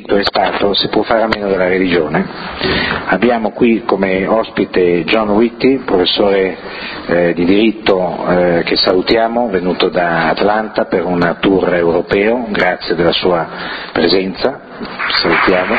diritto è stato si può fare a meno della religione. Abbiamo qui come ospite John Whitty, professore di diritto che salutiamo, venuto da Atlanta per un tour europeo, grazie della sua presenza, salutiamo.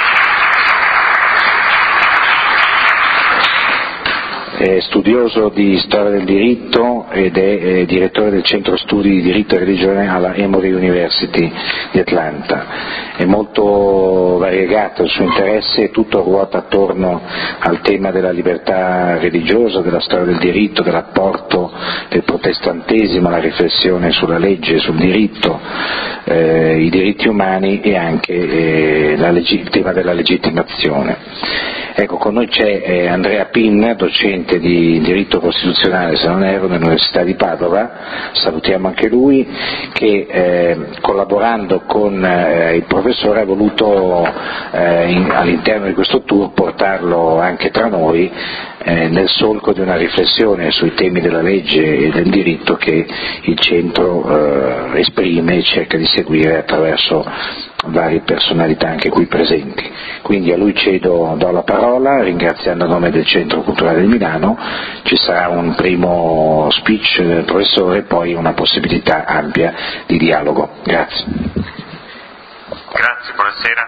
È studioso di storia del diritto ed è direttore del centro studi di diritto e religione alla Emory University di Atlanta. È molto variegato il suo interesse e tutto ruota attorno al tema della libertà religiosa, della storia del diritto, dell'apporto del protestantesimo alla riflessione sulla legge, sul diritto, i diritti umani e anche il tema della legittimazione. Ecco, con noi c'è Andrea Pin, docente di diritto costituzionale, se non erro, nell'Università di Padova, salutiamo anche lui, che collaborando con il professore ha voluto all'interno di questo tour portarlo anche tra noi nel solco di una riflessione sui temi della legge e del diritto che il centro esprime e cerca di seguire attraverso varie personalità anche qui presenti. Quindi a lui do la parola, ringraziando a nome del Centro Culturale di Milano. Ci sarà un primo speech del professore e poi una possibilità ampia di dialogo. Grazie. Grazie, buonasera.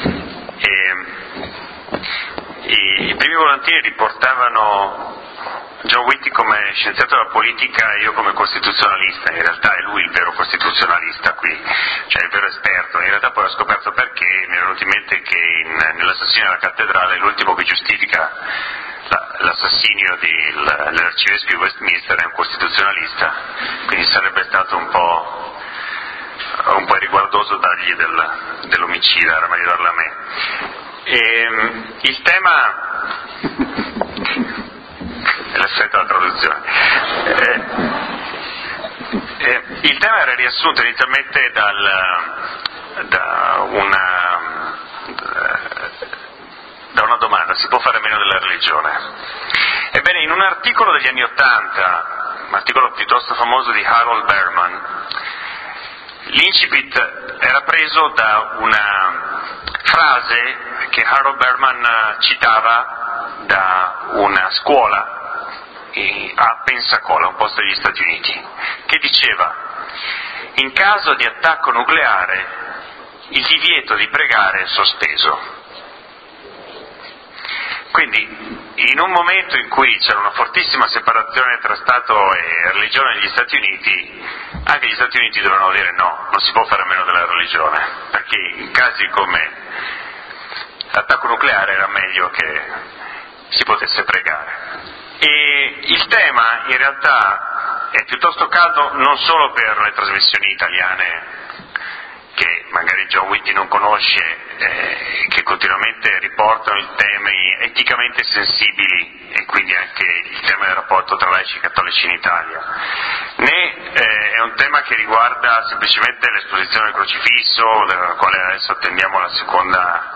I primi volontieri portavano John Whitty come scienziato della politica e io come costituzionalista. In realtà è lui il vero costituzionalista qui, cioè il vero esperto. In realtà poi ho scoperto perché mi è venuto in mente che nell'assassinio della cattedrale l'ultimo che giustifica l'assassinio dell'arcivescovo di Westminster è un costituzionalista, quindi sarebbe stato un po' riguardoso dargli dell'omicida, era meglio darla a me. Il tema è l'effetto della traduzione. Il tema era riassunto inizialmente da una domanda: si può fare a meno della religione? Ebbene, in un articolo degli anni '80, un articolo piuttosto famoso di Harold Berman, l'incipit era preso da una frase che Harold Berman citava da una scuola a Pensacola, un posto degli Stati Uniti, che diceva: in caso di attacco nucleare il divieto di pregare è sospeso. Quindi, in un momento in cui c'era una fortissima separazione tra Stato e religione negli Stati Uniti, anche gli Stati Uniti dovevano dire no, non si può fare a meno della religione, perché in casi come l'attacco nucleare era meglio che si potesse pregare. E il tema in realtà è piuttosto caldo non solo per le trasmissioni italiane che magari John Whitty non conosce, che continuamente riportano i temi eticamente sensibili e quindi anche il tema del rapporto tra laici e cattolici in Italia, né è un tema che riguarda semplicemente l'esposizione del crocifisso, della quale adesso attendiamo la seconda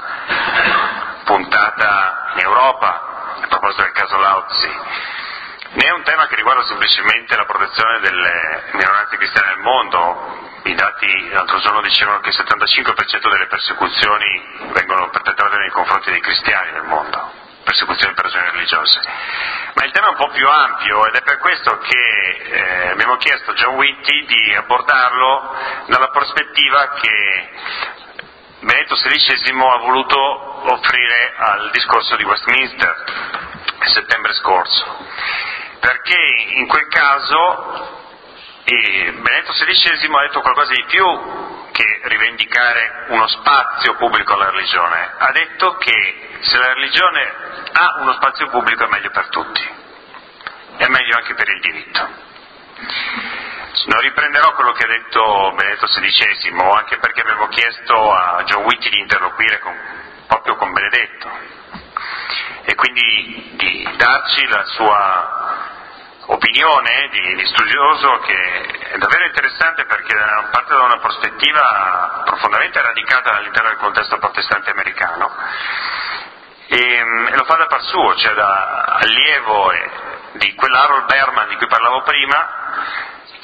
puntata in Europa a proposito del caso Lauzi, né è un tema che riguarda semplicemente la protezione delle minoranze cristiane nel mondo. I dati l'altro giorno dicevano che il 75% delle persecuzioni vengono perpetrate nei confronti dei cristiani nel mondo, persecuzioni per ragioni religiose. Ma il tema è un po' più ampio ed è per questo che abbiamo chiesto a John Whitty di abordarlo dalla prospettiva che Benedetto XVI ha voluto offrire al discorso di Westminster a settembre scorso, perché in quel caso Benedetto XVI ha detto qualcosa di più che rivendicare uno spazio pubblico alla religione. Ha detto che se la religione ha uno spazio pubblico è meglio per tutti, è meglio anche per il diritto. Non riprenderò quello che ha detto Benedetto XVI, anche perché abbiamo chiesto a John Whitty di interloquire proprio con Benedetto e quindi di darci la sua opinione di studioso, che è davvero interessante perché parte da una prospettiva profondamente radicata all'interno del contesto protestante americano e lo fa da par suo, cioè da allievo di quell'Harold Berman di cui parlavo prima, che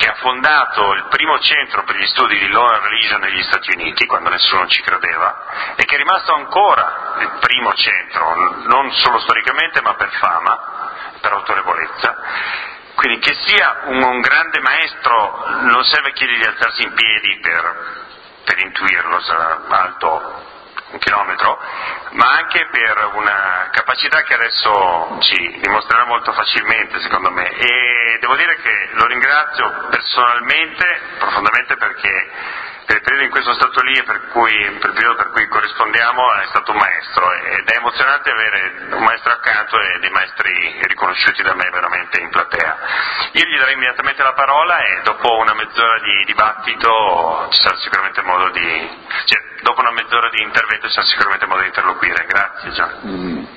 che ha fondato il primo centro per gli studi di Law and Religion negli Stati Uniti, quando nessuno ci credeva, e che è rimasto ancora il primo centro, non solo storicamente ma per fama, per autorevolezza. Quindi che sia un grande maestro non serve chiedergli di alzarsi in piedi per intuirlo, sarà alto 1 chilometro, ma anche per una capacità che adesso ci dimostrerà molto facilmente, secondo me. E devo dire che lo ringrazio personalmente, profondamente, perché per il periodo in cui sono stato lì e per il periodo per cui corrispondiamo è stato un maestro, ed è emozionante avere un maestro accanto e dei maestri riconosciuti da me veramente in platea. Io gli darei immediatamente la parola e dopo una mezz'ora di dibattito ci sarà sicuramente modo dopo una mezz'ora di intervento ci sarà sicuramente modo di interloquire. Grazie Gian.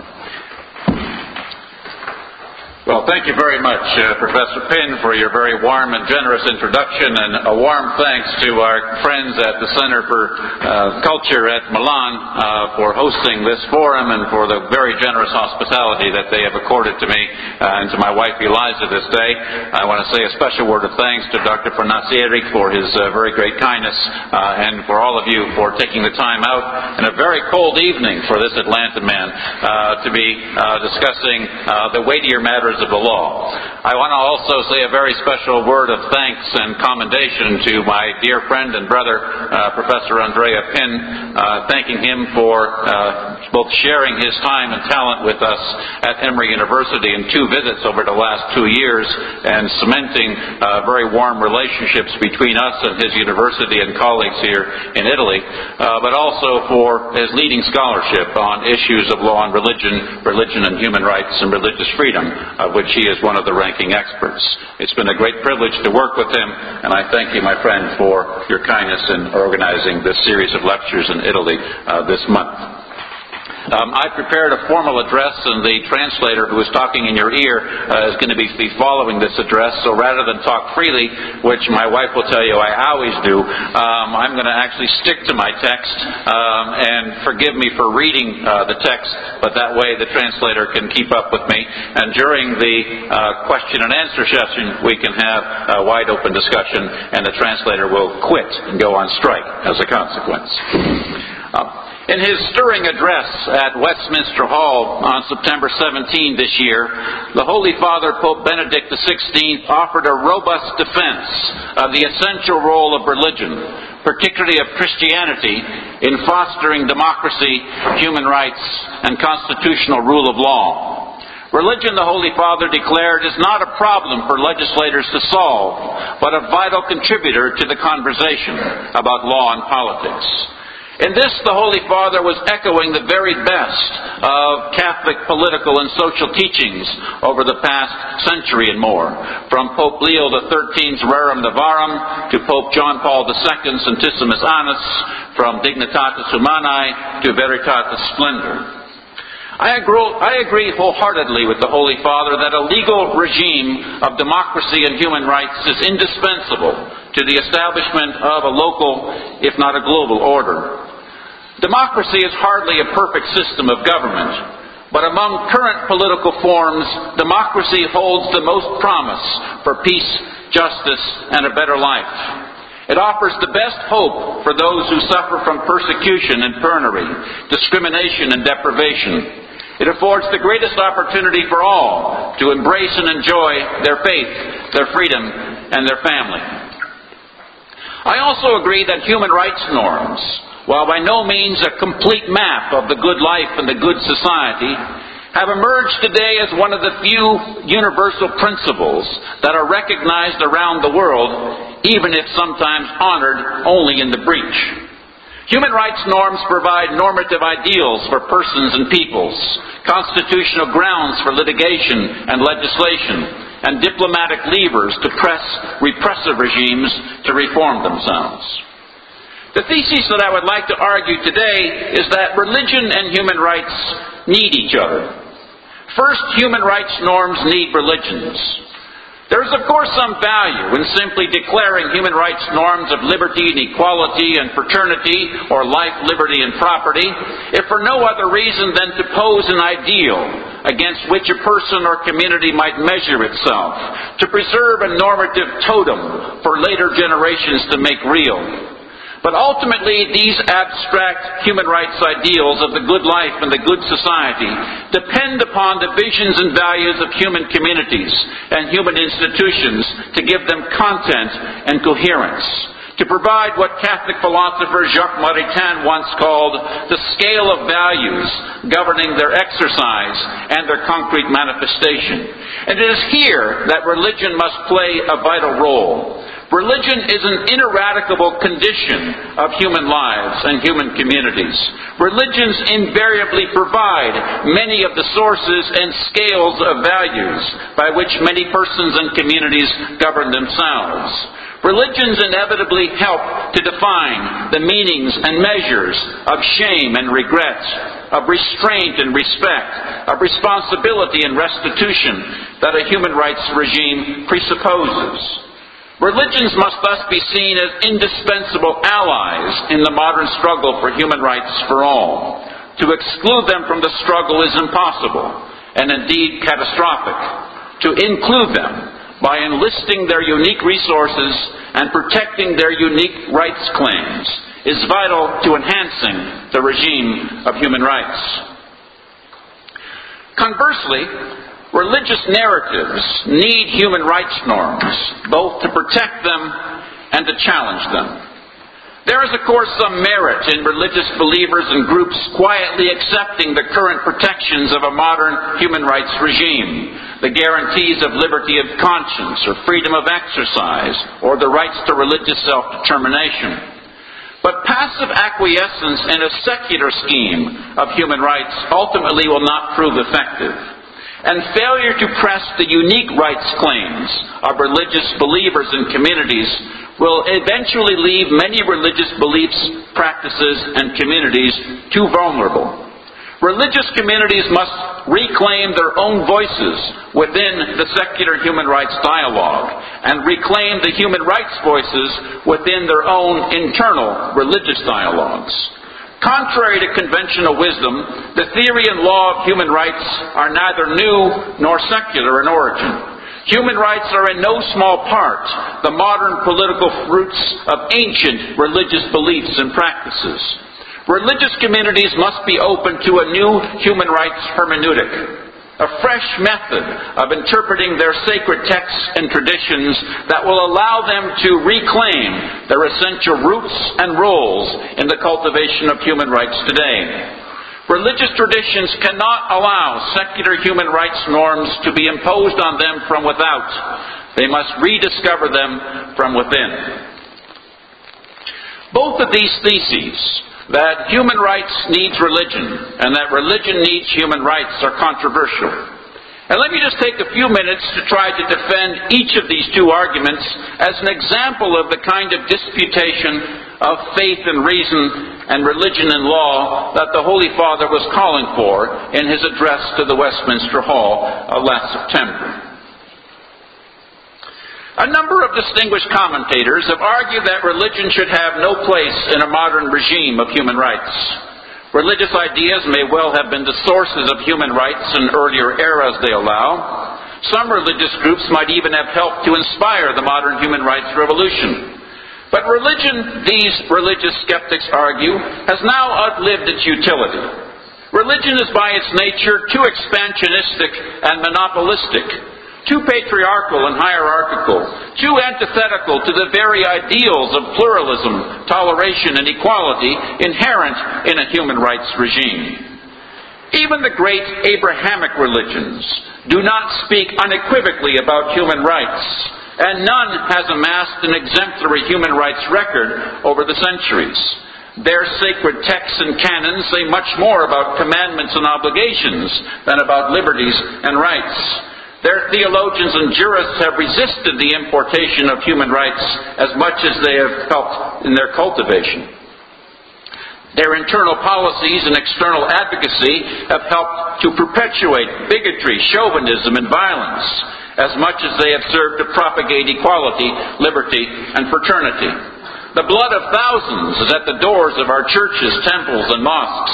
Well, thank you very much, Professor Pinn, for your very warm and generous introduction, and a warm thanks to our friends at the Center for Culture at Milan for hosting this forum and for the very generous hospitality that they have accorded to me and to my wife Eliza this day. I want to say a special word of thanks to Dr. Fornacieri for his very great kindness and for all of you for taking the time out in a very cold evening for this Atlanta man to be discussing the weightier matters of the law. I want to also say a very special word of thanks and commendation to my dear friend and brother, Professor Andrea Pinn, thanking him for both sharing his time and talent with us at Emory University in 2 visits over the last 2 years and cementing very warm relationships between us and his university and colleagues here in Italy, but also for his leading scholarship on issues of law and religion and human rights and religious freedom, of which he is one of the ranking experts. It's been a great privilege to work with him, and I thank you, my friend, for your kindness in organizing this series of lectures in Italy this month. I prepared a formal address, and the translator who is talking in your ear is going to be following this address. So rather than talk freely, which my wife will tell you I always do, I'm going to actually stick to my text, and forgive me for reading the text, but that way the translator can keep up with me. And during the question and answer session, we can have a wide open discussion, and the translator will quit and go on strike as a consequence. In his stirring address at Westminster Hall on September 17 this year, the Holy Father, Pope Benedict XVI, offered a robust defense of the essential role of religion, particularly of Christianity, in fostering democracy, human rights, and constitutional rule of law. Religion, the Holy Father declared, is not a problem for legislators to solve, but a vital contributor to the conversation about law and politics. In this, the Holy Father was echoing the very best of Catholic political and social teachings over the past century and more, from Pope Leo XIII's Rerum Novarum to Pope John Paul II's Sanctissimus Annus, from Dignitatis Humanae to Veritatis Splendor. I agree wholeheartedly with the Holy Father that a legal regime of democracy and human rights is indispensable to the establishment of a local, if not a global, order. Democracy is hardly a perfect system of government, but among current political forms, democracy holds the most promise for peace, justice, and a better life. It offers the best hope for those who suffer from persecution and penury, discrimination and deprivation. It affords the greatest opportunity for all to embrace and enjoy their faith, their freedom, and their family. I also agree that human rights norms, while by no means a complete map of the good life and the good society, have emerged today as one of the few universal principles that are recognized around the world, even if sometimes honored only in the breach. Human rights norms provide normative ideals for persons and peoples, constitutional grounds for litigation and legislation, and diplomatic levers to press repressive regimes to reform themselves. The thesis that I would like to argue today is that religion and human rights need each other. First, human rights norms need religions. There is, of course, some value in simply declaring human rights norms of liberty and equality and fraternity, or life, liberty, and property, if for no other reason than to pose an ideal, a against which a person or community might measure itself, to preserve a normative totem for later generations to make real. But ultimately, these abstract human rights ideals of the good life and the good society depend upon the visions and values of human communities and human institutions to give them content and coherence, to provide what Catholic philosopher Jacques Maritain once called the scale of values governing their exercise and their concrete manifestation. And it is here that religion must play a vital role. Religion is an ineradicable condition of human lives and human communities. Religions invariably provide many of the sources and scales of values by which many persons and communities govern themselves. Religions inevitably help to define the meanings and measures of shame and regret, of restraint and respect, of responsibility and restitution that a human rights regime presupposes. Religions must thus be seen as indispensable allies in the modern struggle for human rights for all. To exclude them from the struggle is impossible, and indeed catastrophic. To include them by enlisting their unique resources and protecting their unique rights claims is vital to enhancing the regime of human rights. Conversely, religious narratives need human rights norms, both to protect them and to challenge them. There is, of course, some merit in religious believers and groups quietly accepting the current protections of a modern human rights regime, the guarantees of liberty of conscience or freedom of exercise, or the rights to religious self-determination. But passive acquiescence in a secular scheme of human rights ultimately will not prove effective. And failure to press the unique rights claims of religious believers and communities will eventually leave many religious beliefs, practices, and communities too vulnerable. Religious communities must reclaim their own voices within the secular human rights dialogue and reclaim the human rights voices within their own internal religious dialogues. Contrary to conventional wisdom, the theory and law of human rights are neither new nor secular in origin. Human rights are in no small part the modern political fruits of ancient religious beliefs and practices. Religious communities must be open to a new human rights hermeneutic, a fresh method of interpreting their sacred texts and traditions that will allow them to reclaim their essential roots and roles in the cultivation of human rights today. Religious traditions cannot allow secular human rights norms to be imposed on them from without. They must rediscover them from within. Both of these theses, that human rights needs religion and that religion needs human rights, are controversial. And let me just take a few minutes to try to defend each of these two arguments as an example of the kind of disputation of faith and reason and religion and law that the Holy Father was calling for in his address to the Westminster Hall last September. A number of distinguished commentators have argued that religion should have no place in a modern regime of human rights. Religious ideas may well have been the sources of human rights in earlier eras they allow. Some religious groups might even have helped to inspire the modern human rights revolution. But religion, these religious skeptics argue, has now outlived its utility. Religion is by its nature too expansionistic and monopolistic, too patriarchal and hierarchical, too antithetical to the very ideals of pluralism, toleration, and equality inherent in a human rights regime. Even the great Abrahamic religions do not speak unequivocally about human rights, and none has amassed an exemplary human rights record over the centuries. Their sacred texts and canons say much more about commandments and obligations than about liberties and rights. Their theologians and jurists have resisted the importation of human rights as much as they have helped in their cultivation. Their internal policies and external advocacy have helped to perpetuate bigotry, chauvinism, and violence as much as they have served to propagate equality, liberty, and fraternity. The blood of thousands is at the doors of our churches, temples, and mosques.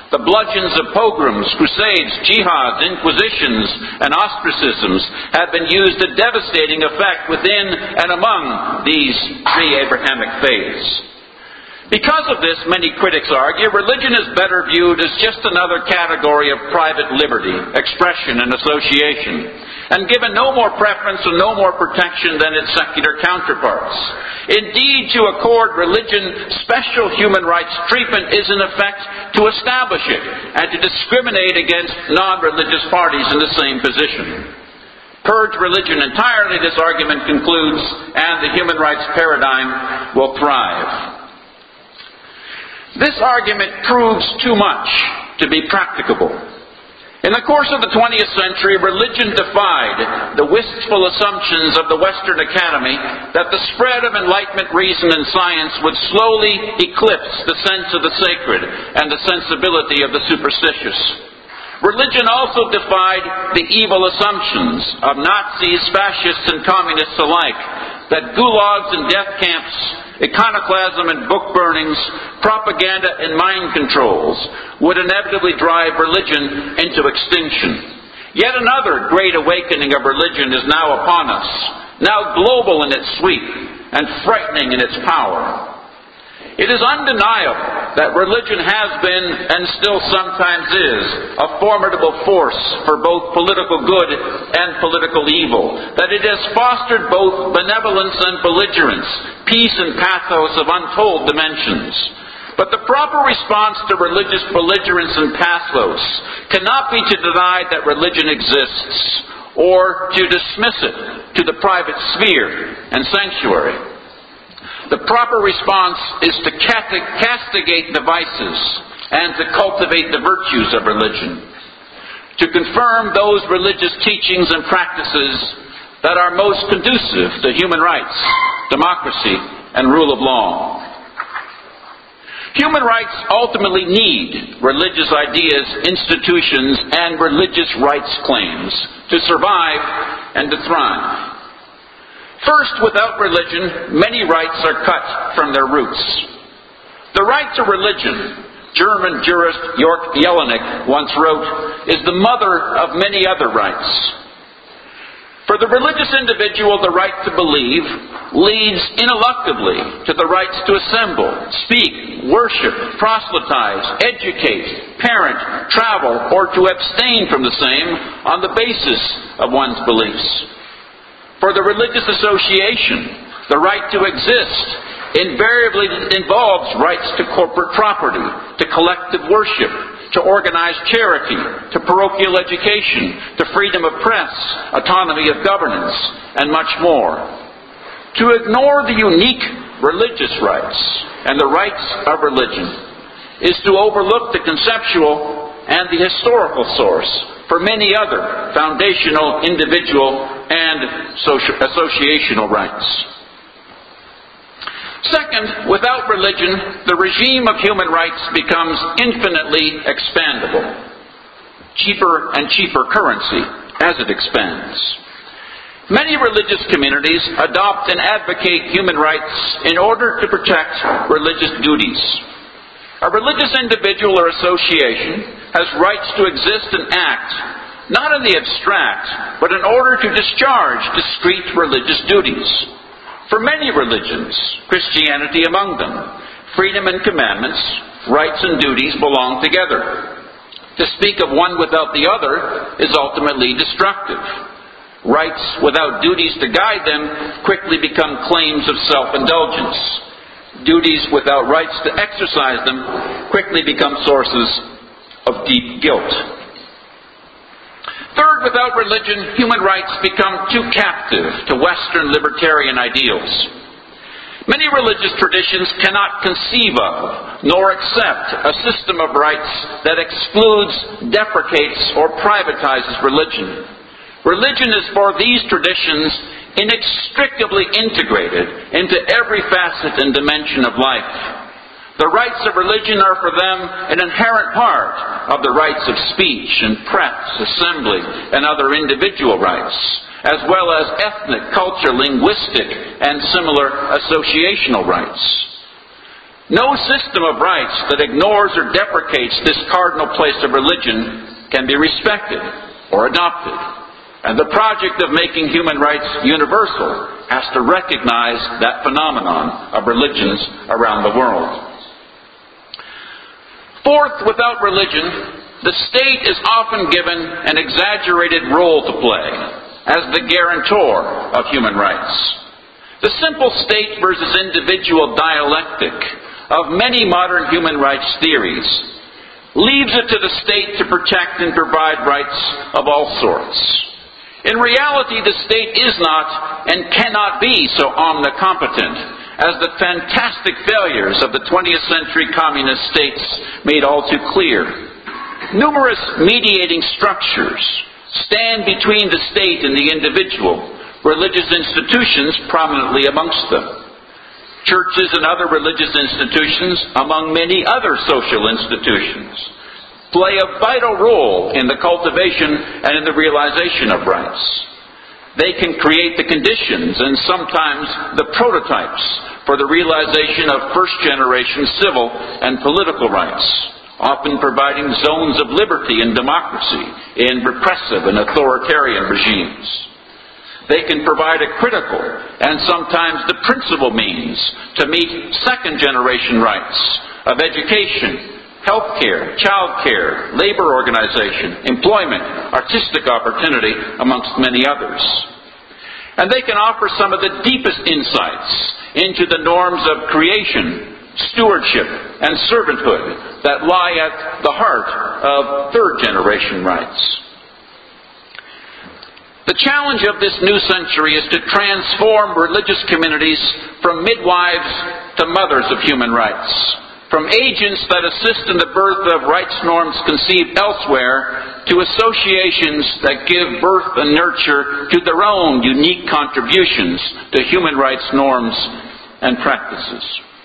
The bludgeons of pogroms, crusades, jihads, inquisitions, and ostracisms have been used to devastating effect within and among these three Abrahamic faiths. Because of this, many critics argue, religion is better viewed as just another category of private liberty, expression, and association, and given no more preference and no more protection than its secular counterparts. Indeed, to accord religion special human rights treatment is in effect to establish it and to discriminate against non-religious parties in the same position. Purge religion entirely, this argument concludes, and the human rights paradigm will thrive. This argument proves too much to be practicable. In the course of the 20th century, religion defied the wistful assumptions of the Western Academy that the spread of Enlightenment reason and science would slowly eclipse the sense of the sacred and the sensibility of the superstitious. Religion also defied the evil assumptions of Nazis, fascists, and communists alike that gulags and death camps, iconoclasm and book burnings, propaganda and mind controls would inevitably drive religion into extinction. Yet another great awakening of religion is now upon us, now global in its sweep and frightening in its power. It is undeniable that religion has been, and still sometimes is, a formidable force for both political good and political evil. That it has fostered both benevolence and belligerence, peace and pathos of untold dimensions. But the proper response to religious belligerence and pathos cannot be to deny that religion exists, or to dismiss it to the private sphere and sanctuary. The proper response is to castigate the vices and to cultivate the virtues of religion, to confirm those religious teachings and practices that are most conducive to human rights, democracy, and rule of law. Human rights ultimately need religious ideas, institutions, and religious rights claims to survive and to thrive. First, without religion, many rights are cut from their roots. The right to religion, German jurist Jörg Jelinek once wrote, is the mother of many other rights. For the religious individual, the right to believe leads ineluctably to the rights to assemble, speak, worship, proselytize, educate, parent, travel, or to abstain from the same on the basis of one's beliefs. For the religious association, the right to exist invariably involves rights to corporate property, to collective worship, to organized charity, to parochial education, to freedom of press, autonomy of governance, and much more. To ignore the unique religious rights and the rights of religion is to overlook the conceptual and the historical source for many other foundational, individual, and associational rights. Second, without religion, the regime of human rights becomes infinitely expandable. Cheaper and cheaper currency as it expands. Many religious communities adopt and advocate human rights in order to protect religious duties. A religious individual or association has rights to exist and act, not in the abstract, but in order to discharge discrete religious duties. For many religions, Christianity among them, freedom and commandments, rights and duties belong together. To speak of one without the other is ultimately destructive. Rights without duties to guide them quickly become claims of self-indulgence. Duties without rights to exercise them quickly become sources of deep guilt. Third, without religion, human rights become too captive to Western libertarian ideals. Many religious traditions cannot conceive of nor accept a system of rights that excludes, deprecates, or privatizes religion. Religion is for these traditions inextricably integrated into every facet and dimension of life. The rights of religion are for them an inherent part of the rights of speech and press, assembly, and other individual rights, as well as ethnic, cultural, linguistic, and similar associational rights. No system of rights that ignores or deprecates this cardinal place of religion can be respected or adopted. And the project of making human rights universal has to recognize that phenomenon of religions around the world. Fourth, without religion, the state is often given an exaggerated role to play as the guarantor of human rights. The simple state versus individual dialectic of many modern human rights theories leaves it to the state to protect and provide rights of all sorts. In reality, the state is not and cannot be so omnicompetent as the fantastic failures of the 20th century communist states made all too clear. Numerous mediating structures stand between the state and the individual, religious institutions prominently amongst them. Churches and other religious institutions, among many other social institutions, play a vital role in the cultivation and in the realization of rights. They can create the conditions and sometimes the prototypes for the realization of first-generation civil and political rights, often providing zones of liberty and democracy in repressive and authoritarian regimes. They can provide a critical and sometimes the principal means to meet second-generation rights of education, health care, child care, labor organization, employment, artistic opportunity, amongst many others. And they can offer some of the deepest insights into the norms of creation, stewardship, and servanthood that lie at the heart of third-generation rights. The challenge of this new century is to transform religious communities from midwives to mothers of human rights, from agents that assist in the birth of rights norms conceived elsewhere to associations that give birth and nurture to their own unique contributions to human rights norms and practices.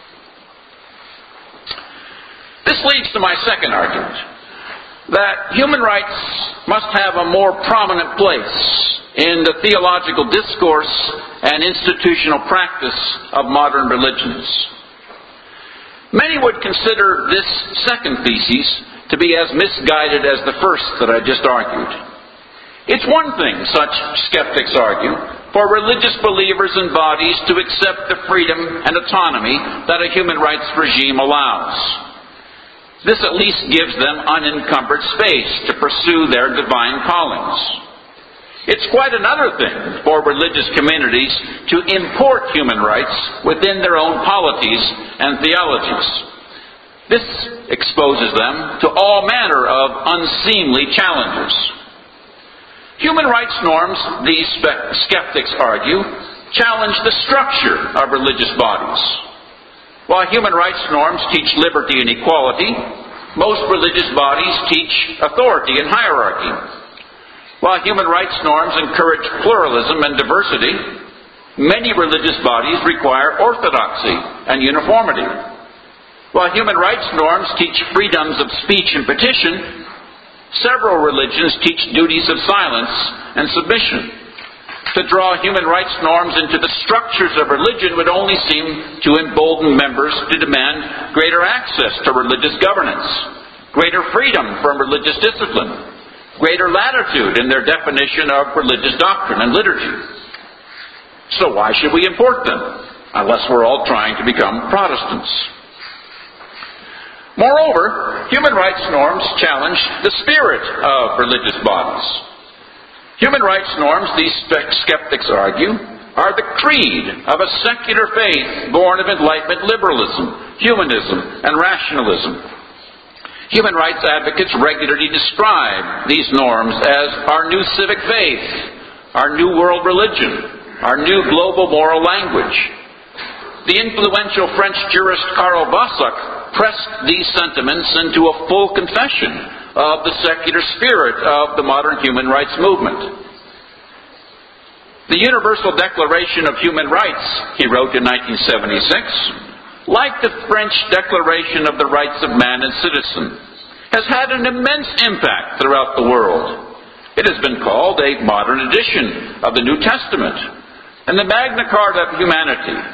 This leads to my second argument, that human rights must have a more prominent place in the theological discourse and institutional practice of modern religions. Many would consider this second thesis to be as misguided as the first that I just argued. It's one thing, such skeptics argue, for religious believers and bodies to accept the freedom and autonomy that a human rights regime allows. This at least gives them unencumbered space to pursue their divine callings. It's quite another thing for religious communities to import human rights within their own polities and theologies. This exposes them to all manner of unseemly challenges. Human rights norms, these skeptics argue, challenge the structure of religious bodies. While human rights norms teach liberty and equality, most religious bodies teach authority and hierarchy. While human rights norms encourage pluralism and diversity, many religious bodies require orthodoxy and uniformity. While human rights norms teach freedoms of speech and petition, several religions teach duties of silence and submission. To draw human rights norms into the structures of religion would only seem to embolden members to demand greater access to religious governance, greater freedom from religious discipline, greater latitude in their definition of religious doctrine and liturgy. So why should we import them, unless we're all trying to become Protestants? Moreover, human rights norms challenge the spirit of religious bodies. Human rights norms, these skeptics argue, are the creed of a secular faith born of Enlightenment liberalism, humanism, and rationalism. Human rights advocates regularly describe these norms as our new civic faith, our new world religion, our new global moral language. The influential French jurist Karl Bostock pressed these sentiments into a full confession of the secular spirit of the modern human rights movement. The Universal Declaration of Human Rights, he wrote in 1976, like the French Declaration of the Rights of Man and Citizen, has had an immense impact throughout the world. It has been called a modern edition of the New Testament and the Magna Carta of humanity.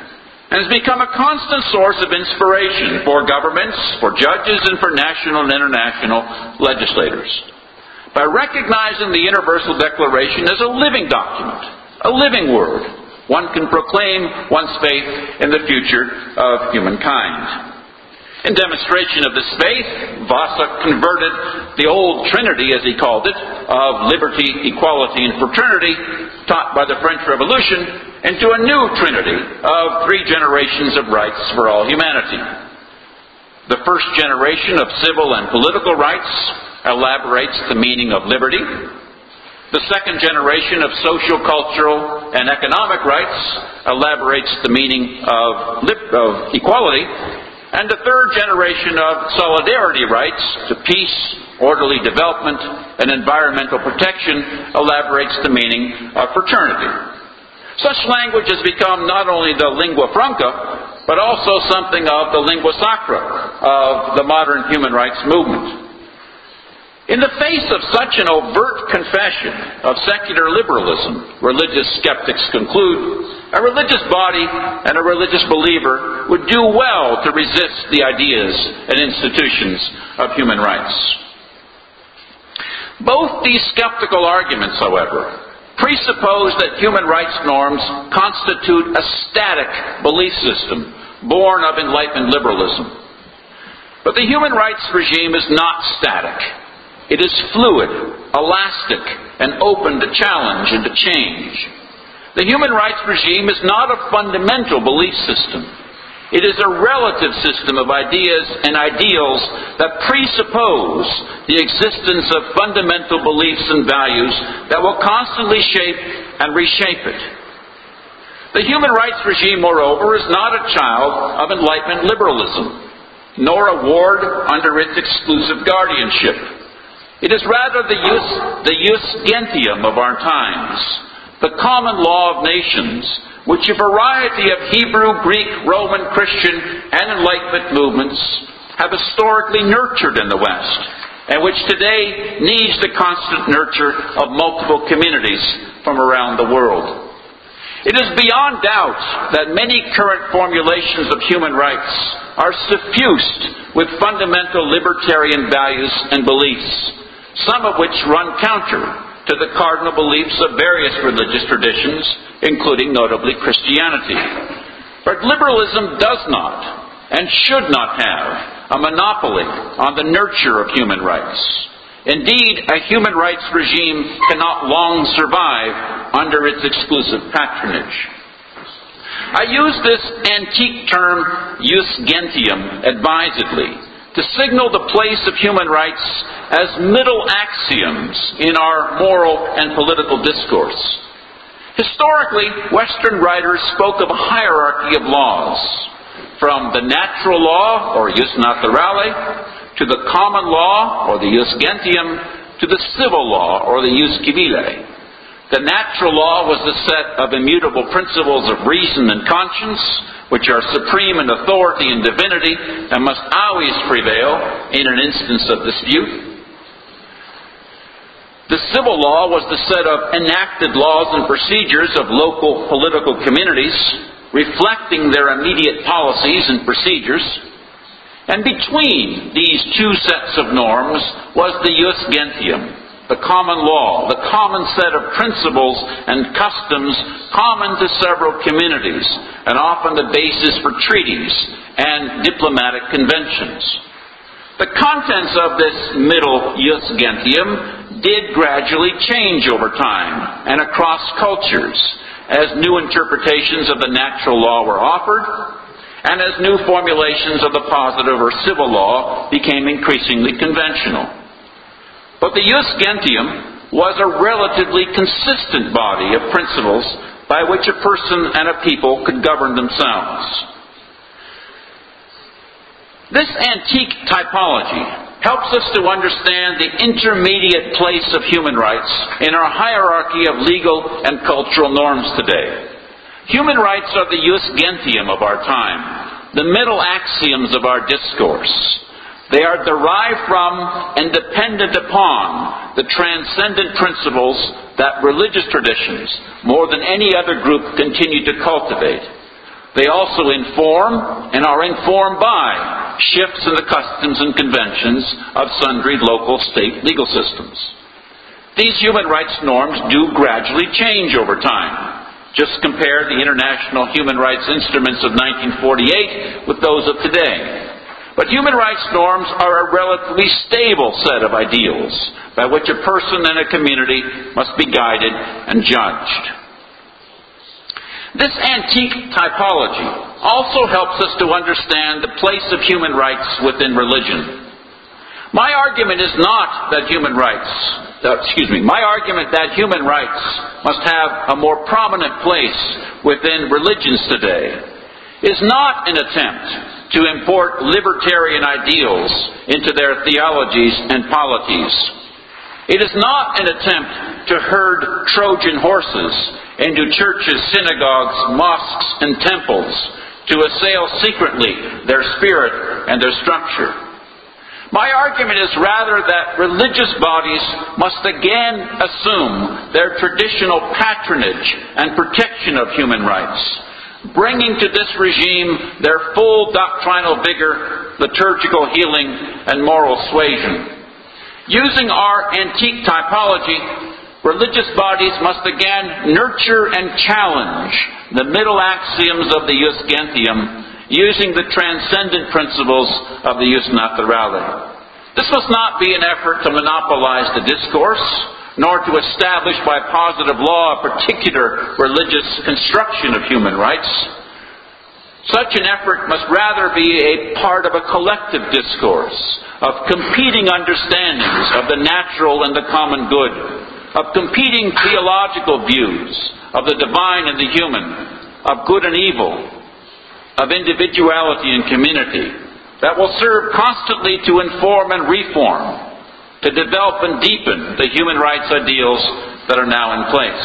and has become a constant source of inspiration for governments, for judges, and for national and international legislators. By recognizing the Universal Declaration as a living document, a living word, one can proclaim one's faith in the future of humankind. In demonstration of this faith, Vasa converted the old trinity, as he called it, of liberty, equality, and fraternity, taught by the French Revolution, into a new trinity of 3 generations of rights for all humanity. The first generation of civil and political rights elaborates the meaning of liberty. The second generation of social, cultural, and economic rights elaborates the meaning of equality. And the third generation of solidarity rights to peace, orderly development, and environmental protection elaborates the meaning of fraternity. Such language has become not only the lingua franca, but also something of the lingua sacra of the modern human rights movement. In the face of such an overt confession of secular liberalism, religious skeptics conclude, a religious body and a religious believer would do well to resist the ideas and institutions of human rights. Both these skeptical arguments, however, presuppose that human rights norms constitute a static belief system born of Enlightenment liberalism. But the human rights regime is not static. It is fluid, elastic, and open to challenge and to change. The human rights regime is not a fundamental belief system. It is a relative system of ideas and ideals that presuppose the existence of fundamental beliefs and values that will constantly shape and reshape it. The human rights regime, moreover, is not a child of Enlightenment liberalism, nor a ward under its exclusive guardianship. It is rather the jus gentium of our times, the common law of nations, which a variety of Hebrew, Greek, Roman, Christian, and Enlightenment movements have historically nurtured in the West, and which today needs the constant nurture of multiple communities from around the world. It is beyond doubt that many current formulations of human rights are suffused with fundamental libertarian values and beliefs, some of which run counter to the cardinal beliefs of various religious traditions, including notably Christianity. But liberalism does not and should not have a monopoly on the nurture of human rights. Indeed, a human rights regime cannot long survive under its exclusive patronage. I use this antique term jus gentium advisedly to signal the place of human rights as middle axioms in our moral and political discourse. Historically, Western writers spoke of a hierarchy of laws, from the natural law, or jus naturale, to the common law, or the jus gentium, to the civil law, or the jus civile. The natural law was the set of immutable principles of reason and conscience, which are supreme in authority and divinity and must always prevail in an instance of dispute. The civil law was the set of enacted laws and procedures of local political communities, reflecting their immediate policies and procedures. And between these two sets of norms was the jus gentium, the common law, the common set of principles and customs common to several communities, and often the basis for treaties and diplomatic conventions. The contents of this middle jus gentium did gradually change over time and across cultures as new interpretations of the natural law were offered, and as new formulations of the positive or civil law became increasingly conventional. But the jus gentium was a relatively consistent body of principles by which a person and a people could govern themselves. This antique typology helps us to understand the intermediate place of human rights in our hierarchy of legal and cultural norms today. Human rights are the jus gentium of our time, the middle axioms of our discourse. They are derived from and dependent upon the transcendent principles that religious traditions, more than any other group, continue to cultivate. They also inform and are informed by shifts in the customs and conventions of sundry local state legal systems. These human rights norms do gradually change over time. Just compare the international human rights instruments of 1948 with those of today. But human rights norms are a relatively stable set of ideals by which a person and a community must be guided and judged. This antique typology also helps us to understand the place of human rights within religion. My argument is not that human rights must have a more prominent place within religions today is not an attempt to import libertarian ideals into their theologies and polities. It is not an attempt to herd Trojan horses into churches, synagogues, mosques, and temples to assail secretly their spirit and their structure. My argument is rather that religious bodies must again assume their traditional patronage and protection of human rights, bringing to this regime their full doctrinal vigor, liturgical healing, and moral suasion. Using our antique typology, religious bodies must again nurture and challenge the middle axioms of the jus gentium, using the transcendent principles of the jus naturale. This must not be an effort to monopolize the discourse, nor to establish by positive law a particular religious construction of human rights. Such an effort must rather be a part of a collective discourse, of competing understandings of the natural and the common good, of competing theological views of the divine and the human, of good and evil, of individuality and community, that will serve constantly to inform and reform, to develop and deepen the human rights ideals that are now in place.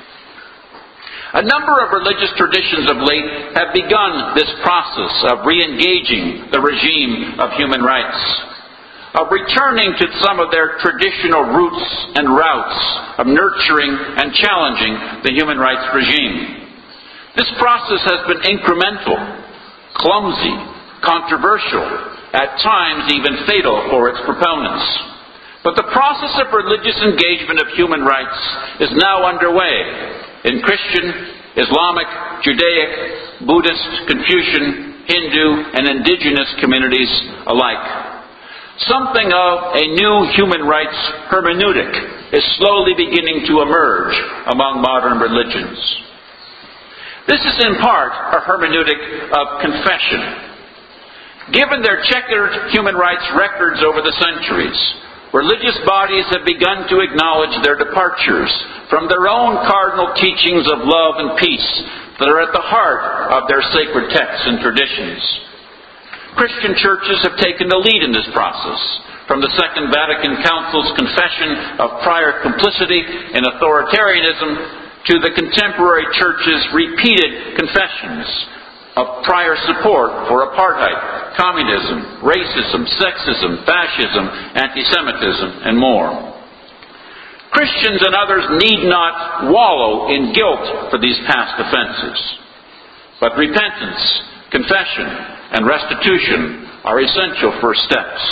A number of religious traditions of late have begun this process of re-engaging the regime of human rights, of returning to some of their traditional roots and routes of nurturing and challenging the human rights regime. This process has been incremental, clumsy, controversial, at times even fatal for its proponents. But the process of religious engagement of human rights is now underway in Christian, Islamic, Judaic, Buddhist, Confucian, Hindu, and indigenous communities alike. Something of a new human rights hermeneutic is slowly beginning to emerge among modern religions. This is in part a hermeneutic of confession. Given their checkered human rights records over the centuries, religious bodies have begun to acknowledge their departures from their own cardinal teachings of love and peace that are at the heart of their sacred texts and traditions. Christian churches have taken the lead in this process, from the Second Vatican Council's confession of prior complicity in authoritarianism to the contemporary church's repeated confessions of prior support for apartheid, communism, racism, sexism, fascism, anti-Semitism, and more. Christians and others need not wallow in guilt for these past offenses, but repentance, confession, and restitution are essential first steps.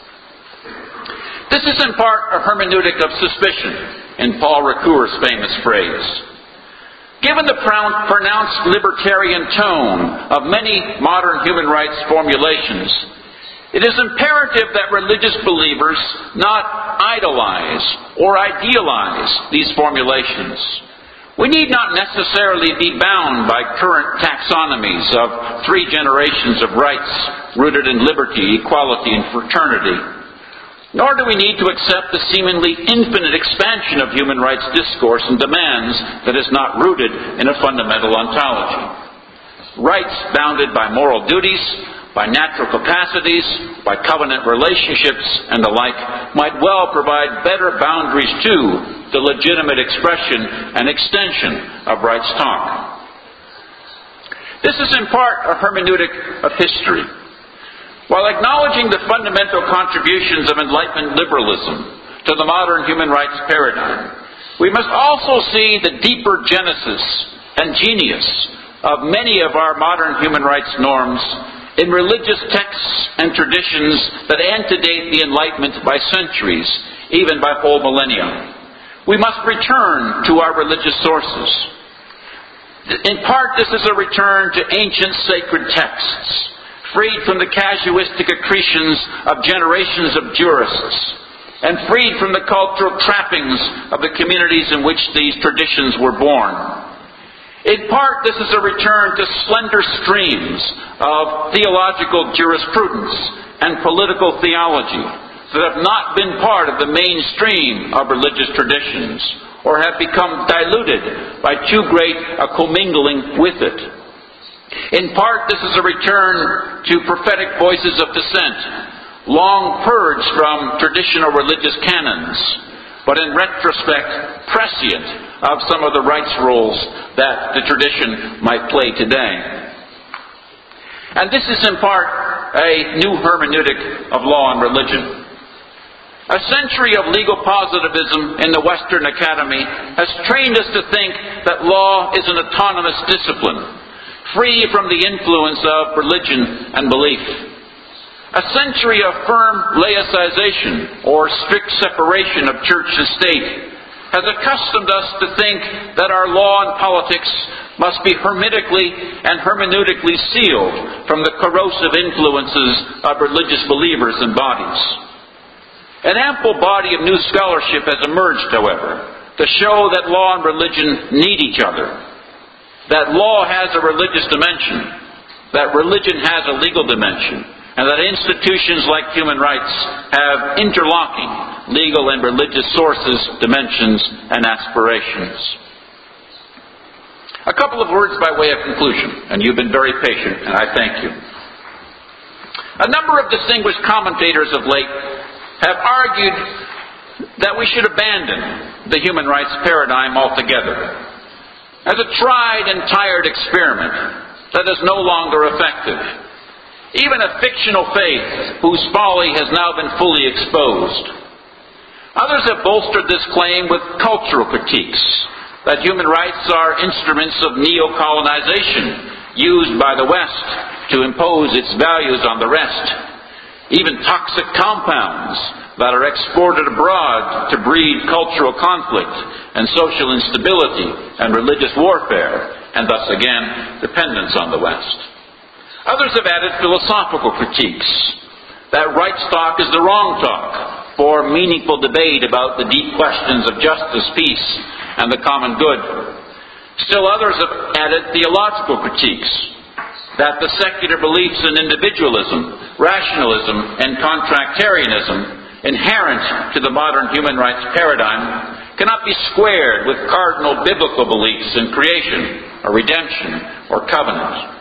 This is in part a hermeneutic of suspicion, in Paul Ricoeur's famous phrase. Given the pronounced libertarian tone of many modern human rights formulations, it is imperative that religious believers not idolize or idealize these formulations. We need not necessarily be bound by current taxonomies of 3 generations of rights rooted in liberty, equality, and fraternity. Nor do we need to accept the seemingly infinite expansion of human rights discourse and demands that is not rooted in a fundamental ontology. Rights bounded by moral duties, by natural capacities, by covenant relationships, and the like might well provide better boundaries to the legitimate expression and extension of rights talk. This is in part a hermeneutic of history. While acknowledging the fundamental contributions of Enlightenment liberalism to the modern human rights paradigm, we must also see the deeper genesis and genius of many of our modern human rights norms in religious texts and traditions that antedate the Enlightenment by centuries, even by whole millennia. We must return to our religious sources. In part, this is a return to ancient sacred texts, freed from the casuistic accretions of generations of jurists, and freed from the cultural trappings of the communities in which these traditions were born. In part, this is a return to slender streams of theological jurisprudence and political theology that have not been part of the mainstream of religious traditions or have become diluted by too great a commingling with it. In part, this is a return to prophetic voices of dissent, long purged from traditional religious canons, but in retrospect prescient of some of the rights roles that the tradition might play today. And this is in part a new hermeneutic of law and religion. A century of legal positivism in the Western Academy has trained us to think that law is an autonomous discipline, free from the influence of religion and belief. A century of firm laicization, or strict separation of church and state, has accustomed us to think that our law and politics must be hermetically and hermeneutically sealed from the corrosive influences of religious believers and bodies. An ample body of new scholarship has emerged, however, to show that law and religion need each other, that law has a religious dimension, that religion has a legal dimension, and that institutions like human rights have interlocking legal and religious sources, dimensions, and aspirations. A couple of words by way of conclusion, and you've been very patient, and I thank you. A number of distinguished commentators of late have argued that we should abandon the human rights paradigm altogether as a tried and tired experiment that is no longer effective. Even a fictional faith whose folly has now been fully exposed. Others have bolstered this claim with cultural critiques, that human rights are instruments of neo-colonization used by the West to impose its values on the rest. Even toxic compounds that are exported abroad to breed cultural conflict and social instability and religious warfare, and thus again, dependence on the West. Others have added philosophical critiques, that right talk is the wrong talk for meaningful debate about the deep questions of justice, peace, and the common good. Still others have added theological critiques, that the secular beliefs in individualism, rationalism, and contractarianism inherent to the modern human rights paradigm cannot be squared with cardinal biblical beliefs in creation, or redemption, or covenant.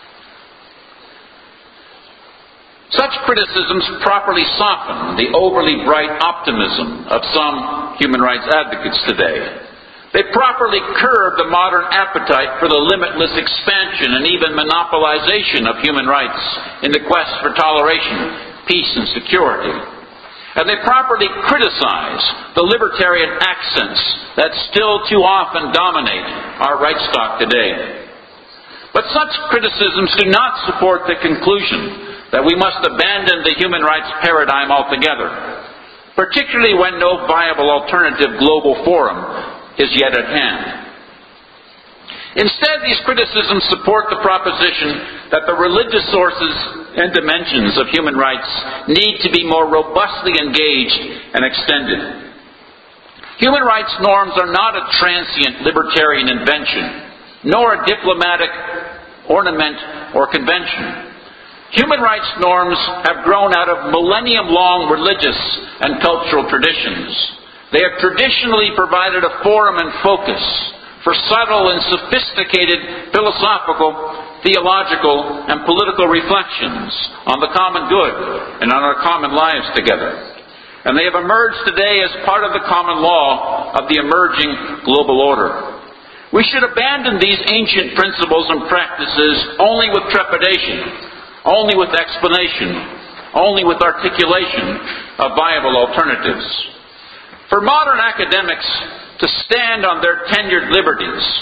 Such criticisms properly soften the overly bright optimism of some human rights advocates today. They properly curb the modern appetite for the limitless expansion and even monopolization of human rights in the quest for toleration, peace, and security. And they properly criticize the libertarian accents that still too often dominate our rights talk today. But such criticisms do not support the conclusion that we must abandon the human rights paradigm altogether, particularly when no viable alternative global forum is yet at hand. Instead, these criticisms support the proposition that the religious sources and dimensions of human rights need to be more robustly engaged and extended. Human rights norms are not a transient libertarian invention, nor a diplomatic ornament or convention. Human rights norms have grown out of millennium-long religious and cultural traditions. They have traditionally provided a forum and focus for subtle and sophisticated philosophical, theological, and political reflections on the common good and on our common lives together. And they have emerged today as part of the common law of the emerging global order. We should abandon these ancient principles and practices only with trepidation, only with explanation, only with articulation of viable alternatives. For modern academics to stand on their tenured liberties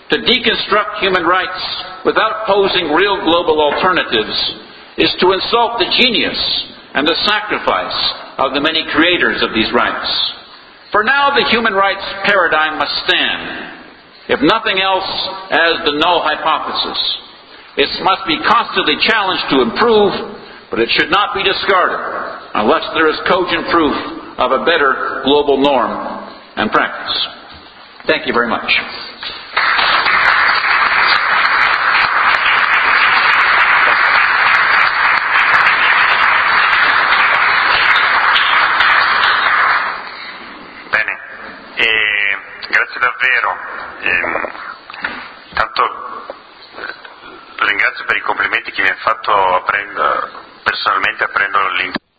To deconstruct human rights without posing real global alternatives is to insult the genius and the sacrifice of the many creators of these rights. For now, the human rights paradigm must stand, if nothing else, as the null hypothesis. It must be constantly challenged to improve, but it should not be discarded unless there is cogent proof of a better global norm and practice. Thank you very much. Grazie davvero, tanto ringrazio per i complimenti che mi ha fatto personalmente aprendo l'incontro.